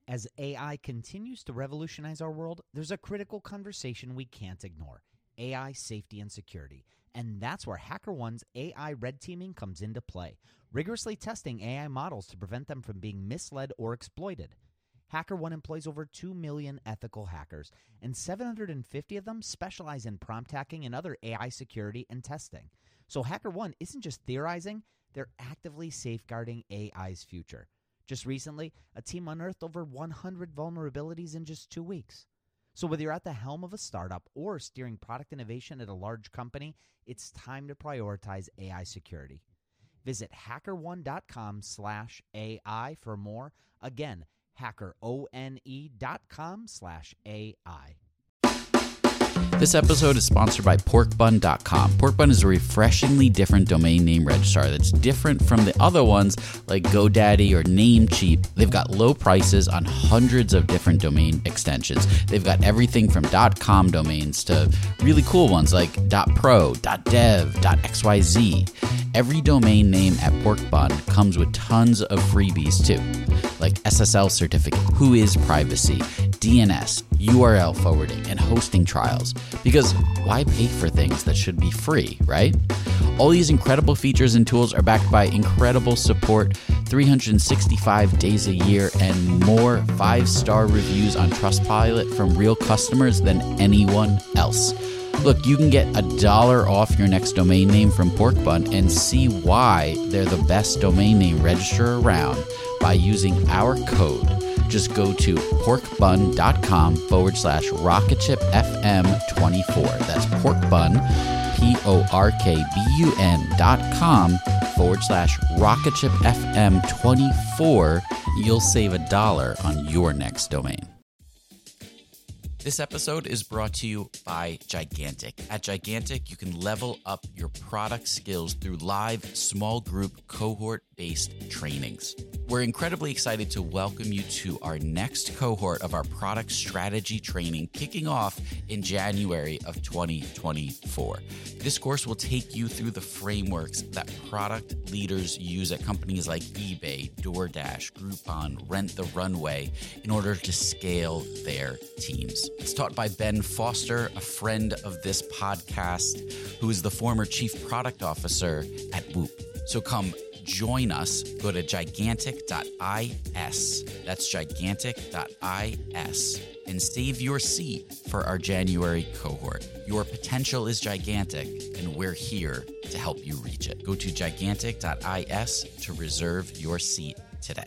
As AI continues to revolutionize our world, there's a critical conversation we can't ignore: AI safety and security. And that's where HackerOne's AI red teaming comes into play, rigorously testing AI models to prevent them from being misled or exploited. HackerOne employs over 2 million ethical hackers, and 750 of them specialize in prompt hacking and other AI security and testing. So HackerOne isn't just theorizing, they're actively safeguarding AI's future. Just recently, a team unearthed over 100 vulnerabilities in just 2 weeks. So whether you're at the helm of a startup or steering product innovation at a large company, it's time to prioritize AI security. Visit hackerone.com/AI for more. Again, hackerone.com/AI. This episode is sponsored by porkbun.com. Porkbun is a refreshingly different domain name registrar that's different from the other ones like GoDaddy or Namecheap. They've got low prices on hundreds of different domain extensions. They've got everything from .com domains to really cool ones like .pro, .dev, .xyz. Every domain name at Porkbun comes with tons of freebies too, like SSL certificate, Whois privacy, DNS, URL forwarding, and hosting trials. Because why pay for things that should be free, right? All these incredible features and tools are backed by incredible support, 365 days a year, and more 5-star reviews on Trustpilot from real customers than anyone else. Look, you can get $1 off your next domain name from Porkbun and see why they're the best domain name registrar around by using our code. Just go to porkbun.com/rocketshipfm24. That's porkbun, porkbun.com/rocketshipfm24. You'll save $1 on your next domain. This episode is brought to you by Gigantic. At Gigantic, you can level up your product skills through live, small group, cohort-based trainings. We're incredibly excited to welcome you to our next cohort of our product strategy training, kicking off in January of 2024. This course will take you through the frameworks that product leaders use at companies like eBay, DoorDash, Groupon, Rent the Runway in order to scale their teams. It's taught by Ben Foster, a friend of this podcast, who is the former chief product officer at Whoop. So come join us. Go to gigantic.is. That's gigantic.is. And save your seat for our January cohort. Your potential is gigantic, and we're here to help you reach it. Go to gigantic.is to reserve your seat today.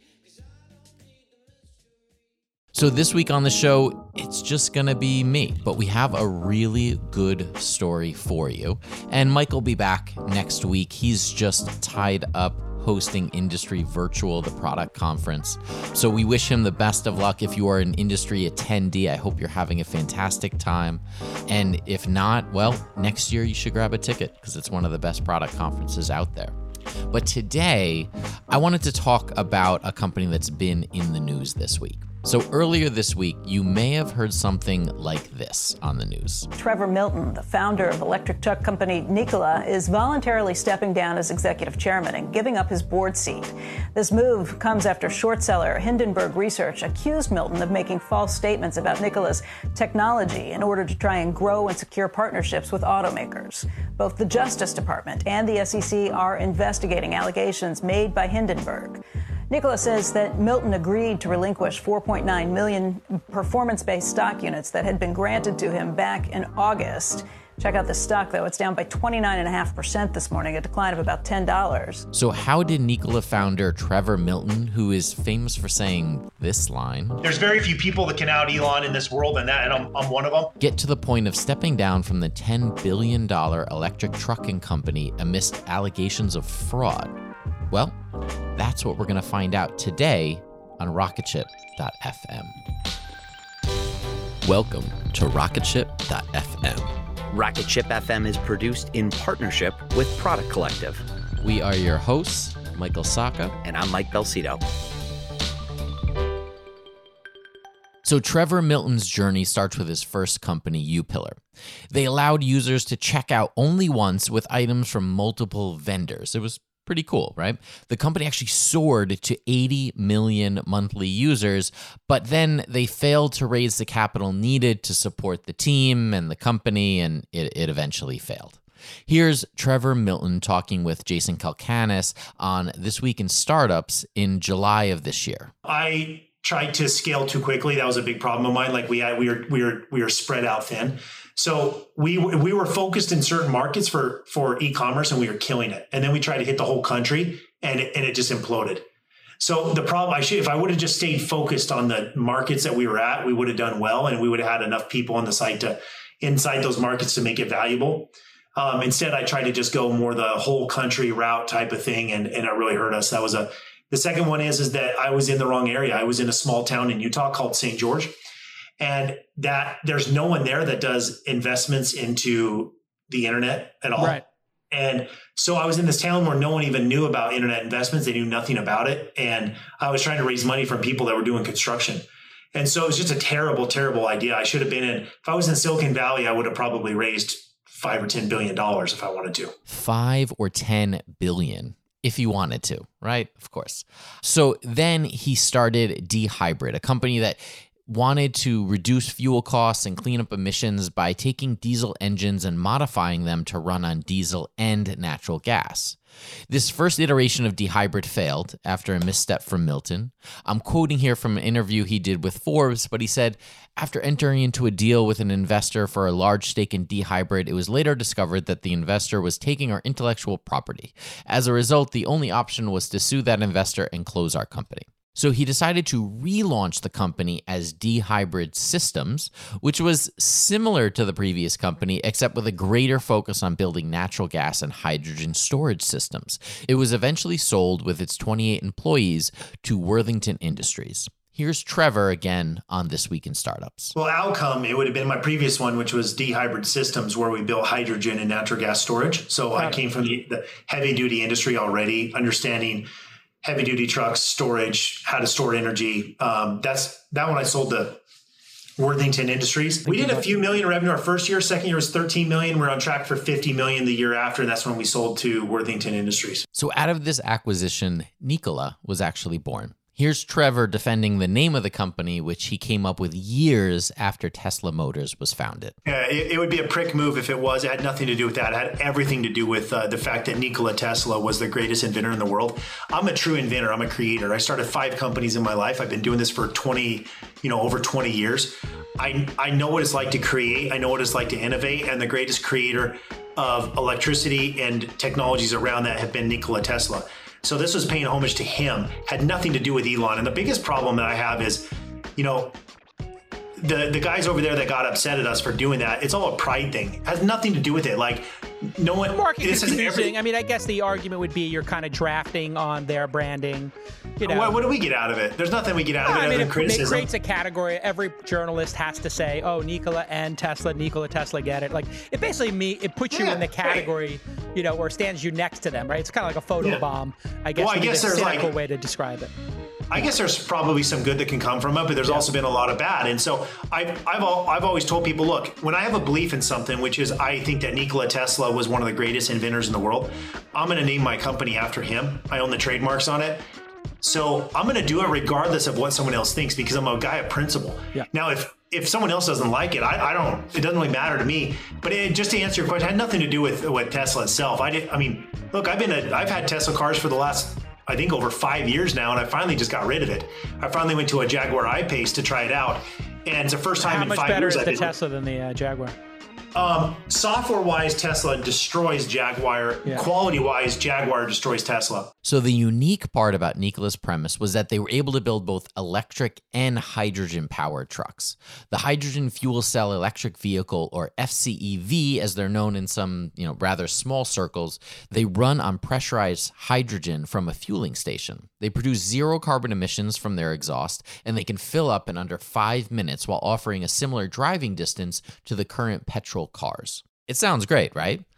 So this week on the show, it's just going to be me, but we have a really good story for you. And Mike will be back next week. He's just tied up hosting Industry Virtual, the product conference. So we wish him the best of luck. If you are an industry attendee, I hope you're having a fantastic time. And if not, well, next year you should grab a ticket because it's one of the best product conferences out there. But today, I wanted to talk about a company that's been in the news this week. So earlier this week, you may have heard something like this on the news. Trevor Milton, the founder of electric truck company Nikola, is voluntarily stepping down as executive chairman and giving up his board seat. This move comes after short seller Hindenburg Research accused Milton of making false statements about Nikola's technology in order to try and grow and secure partnerships with automakers. Both the Justice Department and the SEC are investigating allegations made by Hindenburg. Nikola says that Milton agreed to relinquish 4.9 million performance-based stock units that had been granted to him back in August. Check out the stock, though. It's down by 29.5% this morning, a decline of about $10. So how did Nikola founder Trevor Milton, who is famous for saying this line, "There's very few people that can out Elon in this world, and I'm one of them," get to the point of stepping down from the $10 billion electric trucking company amidst allegations of fraud? Well, that's what we're going to find out today on Rocketship.fm. Welcome to Rocketship.fm. Rocketship FM is produced in partnership with Product Collective. We are your hosts, Michael Sacca. And I'm Mike Belsito. So Trevor Milton's journey starts with his first company, UPillar. They allowed users to check out only once with items from multiple vendors. It was Pretty cool, right? The company actually soared to 80 million monthly users, but then they failed to raise the capital needed to support the team and the company, and it eventually failed. Here's Trevor Milton talking with Jason Calacanis on This Week in Startups in July of this year. I tried to scale too quickly. That was a big problem of mine. Like we were spread out thin. So we were focused in certain markets for e-commerce, and we were killing it. And then we tried to hit the whole country, and it just imploded. So the problem, if I would have just stayed focused on the markets that we were at, we would have done well, and we would have had enough people on the site to inside those markets to make it valuable. Instead, I tried to just go more the whole country route type of thing, and it really hurt us. That was the second one is that I was in the wrong area. I was in a small town in Utah called St. George. And that there's no one there that does investments into the internet at all. Right. And so I was in this town where no one even knew about internet investments. They knew nothing about it. And I was trying to raise money from people that were doing construction. And so it was just a terrible, terrible idea. I should have been if I was in Silicon Valley, I would have probably raised $5 or $10 billion if I wanted to. 5 or 10 billion. If you wanted to, right? Of course. So then he started dHybrid, a company that wanted to reduce fuel costs and clean up emissions by taking diesel engines and modifying them to run on diesel and natural gas. This first iteration of dHybrid failed after a misstep from Milton. I'm quoting here from an interview he did with Forbes, but he said, after entering into a deal with an investor for a large stake in dHybrid, it was later discovered that the investor was taking our intellectual property. As a result, the only option was to sue that investor and close our company. So he decided to relaunch the company as dHybrid Systems, which was similar to the previous company, except with a greater focus on building natural gas and hydrogen storage systems. It was eventually sold with its 28 employees to Worthington Industries. Here's Trevor again on This Week in Startups. Well, outcome, it would have been my previous one, which was dHybrid Systems, where we built hydrogen and natural gas storage. So I came from the heavy duty industry already, understanding heavy duty trucks, storage, how to store energy. That one I sold to Worthington Industries. We did a few million in revenue our first year. Second year was 13 million. We're on track for 50 million the year after. And that's when we sold to Worthington Industries. So out of this acquisition, Nikola was actually born. Here's Trevor defending the name of the company, which he came up with years after Tesla Motors was founded. It would be a prick move if it was. It had nothing to do with that. It had everything to do with the fact that Nikola Tesla was the greatest inventor in the world. I'm a true inventor. I'm a creator. I started 5 companies in my life. I've been doing this for over 20 years. I know what it's like to create. I know what it's like to innovate. And the greatest creator of electricity and technologies around that have been Nikola Tesla. So this was paying homage to him, had nothing to do with Elon. And the biggest problem that I have is, the guys over there that got upset at us for doing that, it's all a pride thing. It has nothing to do with it. Like, no one... Marketing is confusing. I mean, I guess the argument would be you're kind of drafting on their branding. What do we get out of it? There's nothing we get out of it other than criticism. It creates a category. Every journalist has to say, oh, Nikola and Tesla, Nikola Tesla get it. Like, it basically it puts you in the category, or stands you next to them, right? It's kind of like a photo bomb, I guess. Well, I guess there's a cynical way to describe it. I guess there's probably some good that can come from it, but there's also been a lot of bad. And so I've always told people, look, when I have a belief in something, which is I think that Nikola Tesla was one of the greatest inventors in the world, I'm going to name my company after him. I own the trademarks on it. So I'm going to do it regardless of what someone else thinks, because I'm a guy of principle. Yeah. Now, if someone else doesn't like it, it doesn't really matter to me. But just to answer your question, it had nothing to do with Tesla itself. Look, I've had Tesla cars for the last, I think, over 5 years now, and I finally just got rid of it. I finally went to a Jaguar I-Pace to try it out, and it's the first time in 5 years. How much better is the Tesla than the Jaguar? Software-wise, Tesla destroys Jaguar. Yeah. Quality-wise, Jaguar destroys Tesla. So the unique part about Nikola's premise was that they were able to build both electric and hydrogen-powered trucks. The hydrogen fuel cell electric vehicle, or FCEV, as they're known in some rather small circles, they run on pressurized hydrogen from a fueling station. They produce 0 carbon emissions from their exhaust, and they can fill up in under 5 minutes while offering a similar driving distance to the current petrol cars. It sounds great, right?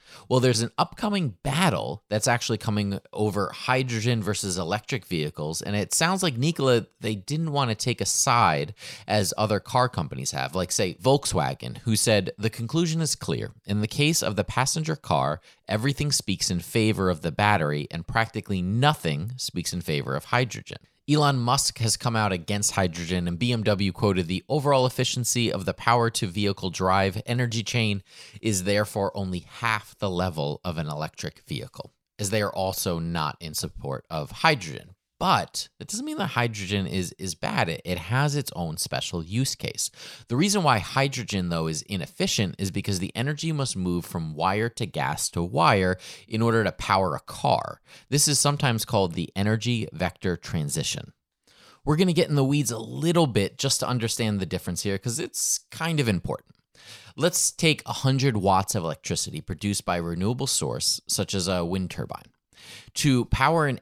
Well, there's an upcoming battle that's actually coming over hydrogen versus electric vehicles. And it sounds like Nikola, they didn't want to take a side as other car companies have, like, say, Volkswagen, who said the conclusion is clear. In the case of the passenger car, everything speaks in favor of the battery and practically nothing speaks in favor of hydrogen. Elon Musk has come out against hydrogen, and BMW quoted the overall efficiency of the power-to-vehicle drive energy chain is therefore only half the level of an electric vehicle, as they are also not in support of hydrogen. But that doesn't mean that hydrogen is bad. It has its own special use case. The reason why hydrogen, though, is inefficient is because the energy must move from wire to gas to wire in order to power a car. This is sometimes called the energy vector transition. We're going to get in the weeds a little bit just to understand the difference here because it's kind of important. Let's take 100 watts of electricity produced by a renewable source, such as a wind turbine. To power an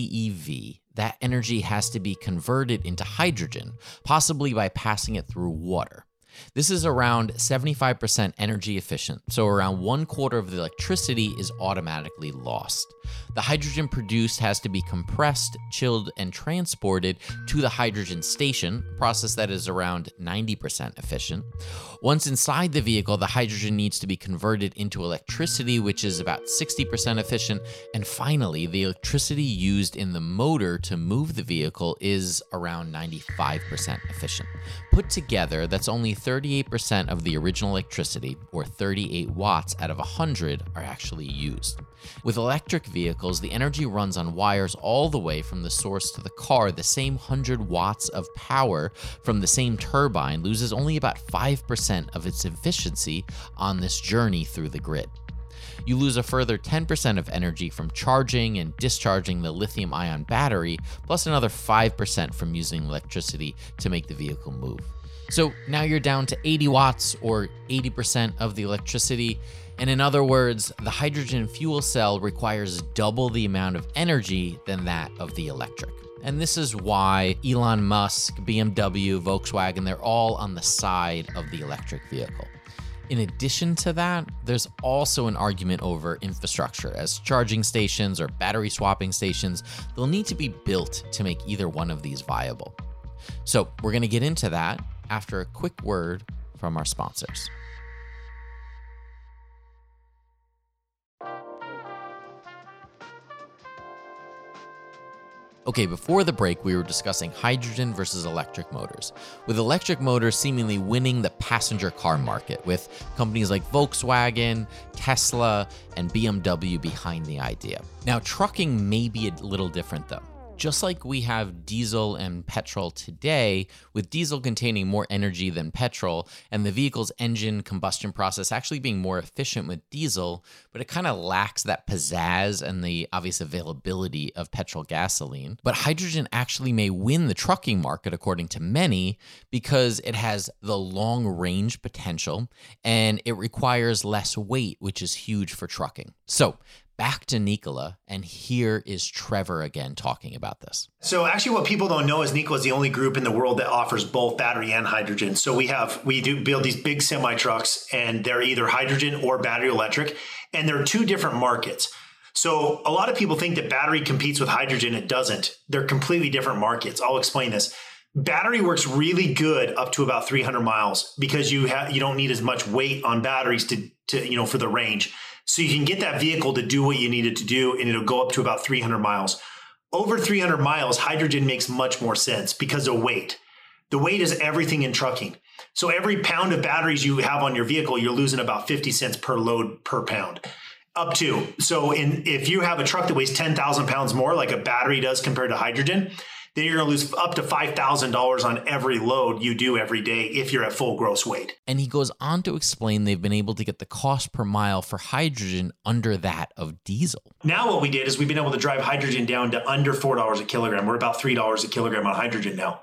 FCEV, that energy has to be converted into hydrogen, possibly by passing it through water. This is around 75% energy efficient, so around 1/4 of the electricity is automatically lost. The hydrogen produced has to be compressed, chilled, and transported to the hydrogen station, a process that is around 90% efficient. Once inside the vehicle, the hydrogen needs to be converted into electricity, which is about 60% efficient. And finally, the electricity used in the motor to move the vehicle is around 95% efficient. Put together, that's only 38% of the original electricity, or 38 watts out of 100, are actually used. With electric vehicles, the energy runs on wires all the way from the source to the car. The same 100 watts of power from the same turbine loses only about 5% of its efficiency on this journey through the grid. You lose a further 10% of energy from charging and discharging the lithium-ion battery, plus another 5% from using electricity to make the vehicle move. So now you're down to 80 watts or 80% of the electricity. And in other words, the hydrogen fuel cell requires double the amount of energy than that of the electric. And this is why Elon Musk, BMW, Volkswagen, they're all on the side of the electric vehicle. In addition to that, there's also an argument over infrastructure, as charging stations or battery swapping stations, they'll need to be built to make either one of these viable. So we're going to get into that after a quick word from our sponsors. Okay, before the break, we were discussing hydrogen versus electric motors, with electric motors seemingly winning the passenger car market, with companies like Volkswagen, Tesla, and BMW behind the idea. Now, trucking may be a little different, though. Just like we have diesel and petrol today, with diesel containing more energy than petrol, and the vehicle's engine combustion process actually being more efficient with diesel, but it kind of lacks that pizzazz and the obvious availability of petrol gasoline. But hydrogen actually may win the trucking market, according to many, because it has the long range potential and it requires less weight, which is huge for trucking. So back to Nikola, and here is Trevor again talking about this. So actually what people don't know is Nikola is the only group in the world that offers both battery and hydrogen. So we do build these big semi trucks, and they're either hydrogen or battery electric, and they're two different markets. So a lot of people think that battery competes with hydrogen. It doesn't. They're completely different markets. I'll explain this. Battery works really good up to about 300 miles because you don't need as much weight on batteries to for the range. So you can get that vehicle to do what you need it to do, and it'll go up to about 300 miles. Over 300 miles, hydrogen makes much more sense because of weight. The weight is everything in trucking. So every pound of batteries you have on your vehicle, you're losing about 50 cents per load per pound. Up to. So if you have a truck that weighs 10,000 pounds more, like a battery does compared to hydrogen, then you're going to lose up to $5,000 on every load you do every day if you're at full gross weight. And he goes on to explain they've been able to get the cost per mile for hydrogen under that of diesel. Now what we did is we've been able to drive hydrogen down to under $4 a kilogram. We're about $3 a kilogram on hydrogen now.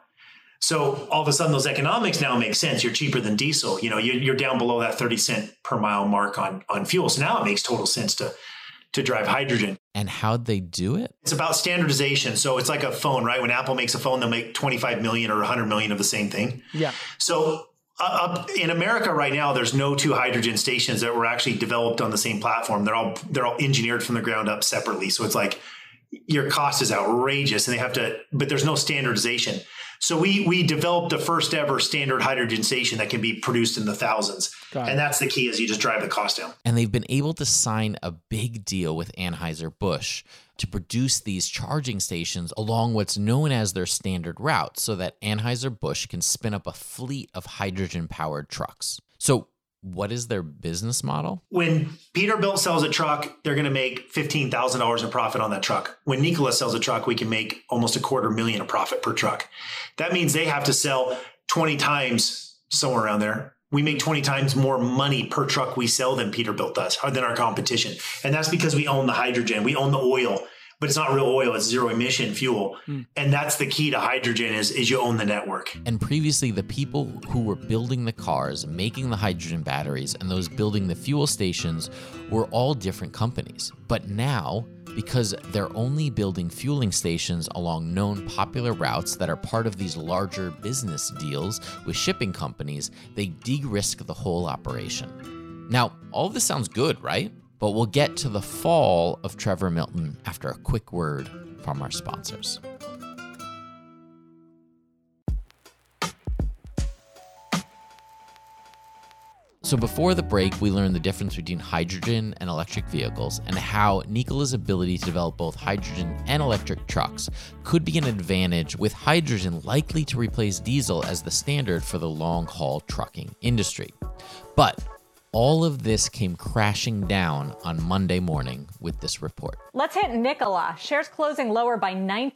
So all of a sudden those economics now make sense. You're cheaper than diesel. You're down below that 30 cent per mile mark on fuel. So now it makes total sense to drive hydrogen. And how'd they do it? It's about standardization. So it's like a phone, right? When Apple makes a phone, they'll make 25 million or 100 million of the same thing. Yeah. So Up in America right now, there's no two hydrogen stations that were actually developed on the same platform. They're all engineered from the ground up separately. So it's like your cost is outrageous, and but there's no standardization. So we developed the first ever standard hydrogen station that can be produced in the thousands. And that's the key, is you just drive the cost down. And they've been able to sign a big deal with Anheuser-Busch to produce these charging stations along what's known as their standard route, so that Anheuser-Busch can spin up a fleet of hydrogen-powered trucks. So what is their business model? When Peterbilt sells a truck, they're going to make $15,000 in profit on that truck. When Nikola sells a truck, we can make almost $250,000 in profit per truck. That means they have to sell 20 times, somewhere around there. We make 20 times more money per truck we sell than Peterbilt does, or than our competition. And that's because we own the hydrogen, we own the oil, but it's not real oil, it's zero emission fuel. And that's the key to hydrogen is you own the network. And previously, the people who were building the cars, making the hydrogen batteries, and those building the fuel stations were all different companies. But now, because they're only building fueling stations along known popular routes that are part of these larger business deals with shipping companies, they de-risk the whole operation. Now, all of this sounds good, right? But we'll get to the fall of Trevor Milton after a quick word from our sponsors. So before the break, we learned the difference between hydrogen and electric vehicles and how Nikola's ability to develop both hydrogen and electric trucks could be an advantage, with hydrogen likely to replace diesel as the standard for the long-haul trucking industry. But all of this came crashing down on Monday morning with this report. Let's hit Nikola. Shares closing lower by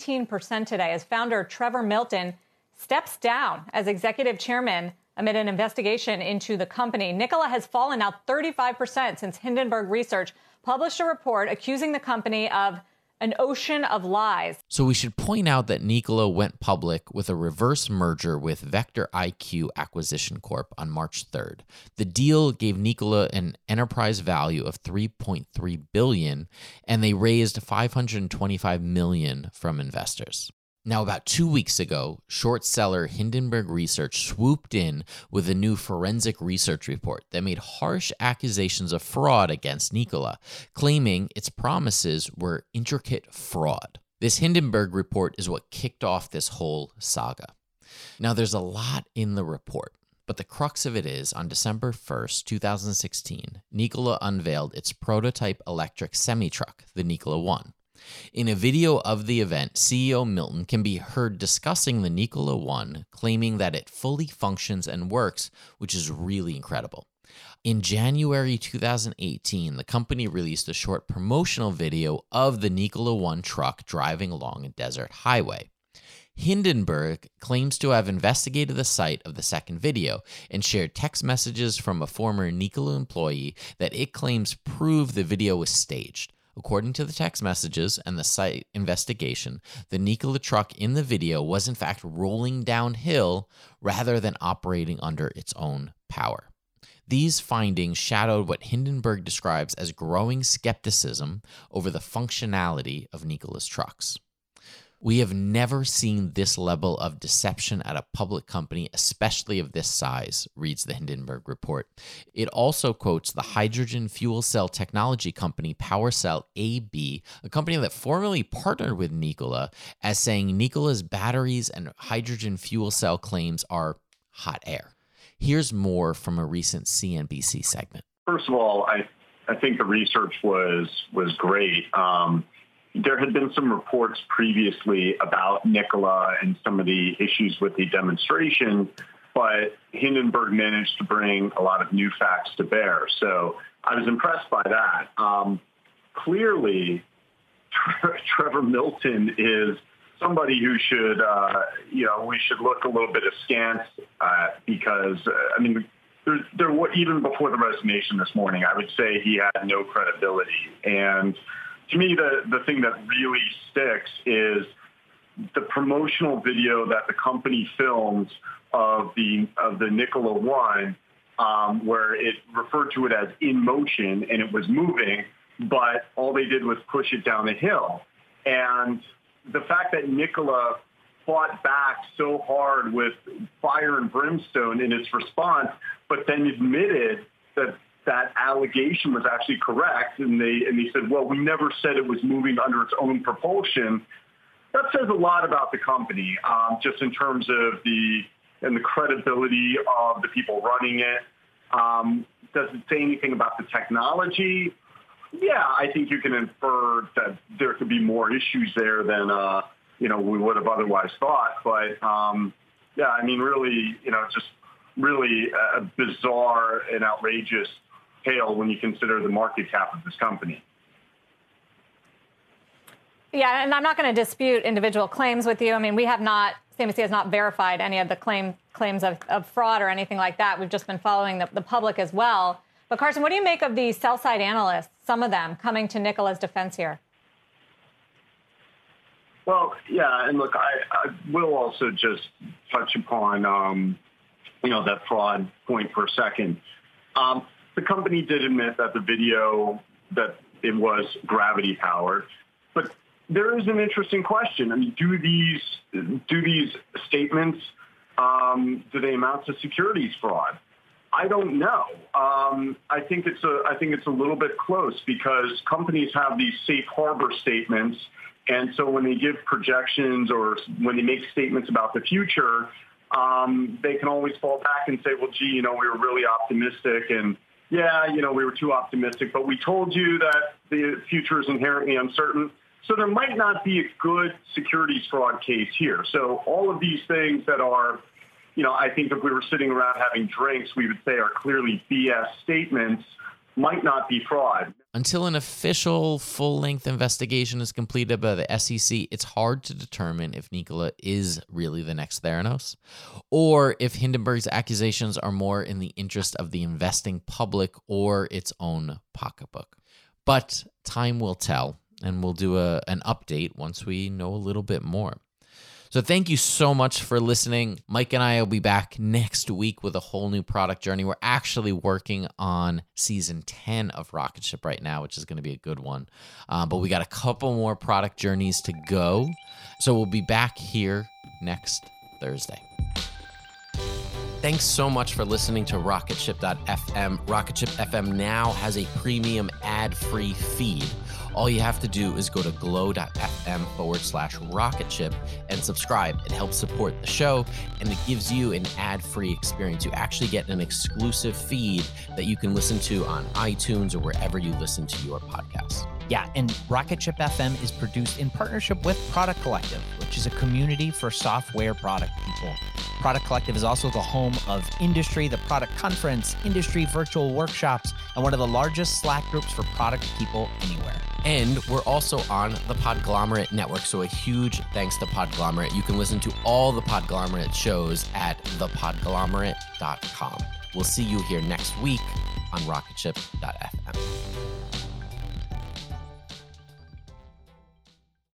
19% today as founder Trevor Milton steps down as executive chairman amid an investigation into the company. Nikola has fallen now 35% since Hindenburg Research published a report accusing the company of an ocean of lies. So we should point out that Nikola went public with a reverse merger with Vector IQ Acquisition Corp on March 3rd. The deal gave Nikola an enterprise value of $3.3 billion, and they raised $525 million from investors. Now, about 2 weeks ago, short seller Hindenburg Research swooped in with a new forensic research report that made harsh accusations of fraud against Nikola, claiming its promises were intricate fraud. This Hindenburg report is what kicked off this whole saga. Now, there's a lot in the report, but the crux of it is, on December 1st, 2016, Nikola unveiled its prototype electric semi-truck, the Nikola One. In a video of the event, CEO Milton can be heard discussing the Nikola One, claiming that it fully functions and works, which is really incredible. In January 2018, the company released a short promotional video of the Nikola One truck driving along a desert highway. Hindenburg claims to have investigated the site of the second video and shared text messages from a former Nikola employee that it claims prove the video was staged. According to the text messages and the site investigation, the Nikola truck in the video was in fact rolling downhill rather than operating under its own power. These findings shadowed what Hindenburg describes as growing skepticism over the functionality of Nikola's trucks. We have never seen this level of deception at a public company, especially of this size, reads the Hindenburg report. It also quotes the hydrogen fuel cell technology company PowerCell AB, a company that formerly partnered with Nikola, as saying Nikola's batteries and hydrogen fuel cell claims are hot air. Here's more from a recent CNBC segment. First of all, I think the research was great. There had been some reports previously about Nikola and some of the issues with the demonstration, but Hindenburg managed to bring a lot of new facts to bear. So I was impressed by that. Clearly, Trevor Milton is somebody who should, we should look a little bit askance because, even before the resignation this morning, I would say he had no credibility. And to me, the thing that really sticks is the promotional video that the company filmed of the Nikola One, where it referred to it as in motion and it was moving, but all they did was push it down a hill. And the fact that Nikola fought back so hard with fire and brimstone in its response, but then admitted that that allegation was actually correct. And they said, well, we never said it was moving under its own propulsion. That says a lot about the company, just in terms of the credibility of the people running it. Does it say anything about the technology? Yeah, I think you can infer that there could be more issues there than, we would have otherwise thought. But, yeah, I mean, really, just really a bizarre and outrageous tale when you consider the market cap of this company. Yeah, and I'm not going to dispute individual claims with you. I mean, we have not, CNBC has not verified any of the claims of fraud or anything like that. We've just been following the public as well. But Carson, what do you make of the sell-side analysts, some of them, coming to Nikola's defense here? Well, yeah, and look, I will also just touch upon, that fraud point for a second. The company did admit that the video, that it was gravity-powered, but there is an interesting question. I mean, do these statements, do they amount to securities fraud? I don't know. I think it's a little bit close because companies have these safe harbor statements, and so when they give projections or when they make statements about the future, they can always fall back and say, well, gee, we were really optimistic, and yeah, we were too optimistic, but we told you that the future is inherently uncertain. So there might not be a good securities fraud case here. So all of these things that are, I think if we were sitting around having drinks, we would say are clearly BS statements, might not be fraud. Until an official full-length investigation is completed by the SEC, it's hard to determine if Nikola is really the next Theranos, or if Hindenburg's accusations are more in the interest of the investing public or its own pocketbook. But time will tell, and we'll do an update once we know a little bit more. So thank you so much for listening. Mike and I will be back next week with a whole new product journey. We're actually working on season 10 of Rocket Ship right now, which is going to be a good one. But we got a couple more product journeys to go. So we'll be back here next Thursday. Thanks so much for listening to RocketShip.fm. RocketShip FM now has a premium ad-free feed. All you have to do is go to glow.fm/rocketship and subscribe. It helps support the show, and it gives you an ad-free experience. You actually get an exclusive feed that you can listen to on iTunes or wherever you listen to your podcasts. Yeah, and Rocket Ship FM is produced in partnership with Product Collective, which is a community for software product people. Product Collective is also the home of Industry, the product conference, industry virtual workshops, and one of the largest Slack groups for product people anywhere. And we're also on the Podglomerate Network, so a huge thanks to Podglomerate. You can listen to all the Podglomerate shows at thepodglomerate.com. We'll see you here next week on RocketShip.fm.